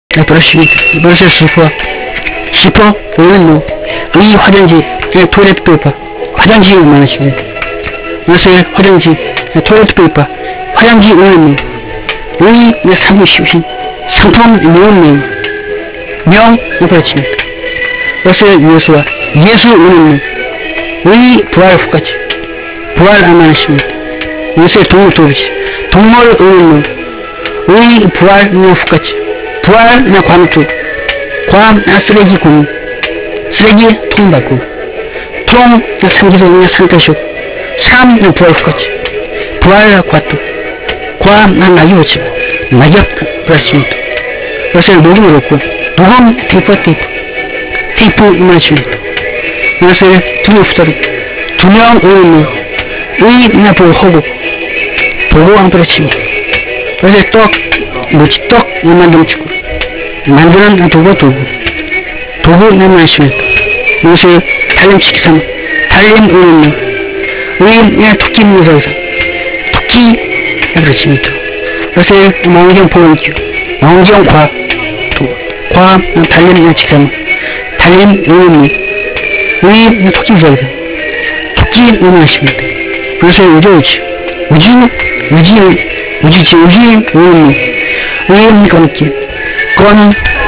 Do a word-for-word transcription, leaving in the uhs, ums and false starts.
네, 그렇습니다. 이번에 시퍼, 시퍼, 오는 뭐, 의 화장지, 토일렛 페이퍼, 화장지 말하십니다. 이것을 화장지, 토일렛 페이퍼, 화장지 오는 뭐, 의 상품 쉬우신 상품 명명, 명, 그렇습니다. 이것을 예수와 예수 오는 뭐, 의 부활 후까지, 부활 안 말하십니다. 이것을 동물 도비지, 동물 오는 뭐, 의 부활 후까지, 부활 나 관투, 관 나 쓰레기 공, 쓰레기 통 받고, 통 나 삼기도 나 상가쇼, 삼 나 부활 후까지, 부활 나 과투, 관 나 낙엽 치고, 낙엽 그렇습니다. 그래서 녹음을 놓고, 녹음 테이프 테이프, 테이프 이만하십니다. 그래서 두명 후다리, 두명 오는 의 나 보고 하고, 보고 안 그렇습니다. 그래서 떡, 뭐지 떡 만들어 주고, 만드는 도구 도구 도구 내면하십니다. 이것을 달림시키 삼아 달림 오는 의인 토끼 무서워서 토끼 그렇습니다. 그래서 망경 보험기요 망경 과 도구 과 달림 시키 삼아 달림 오는 의인 토끼 무서워서 토끼 내면하십니다. 그래서 우주 우주 우주 우주 우주지 우주 오는 의인 감기 건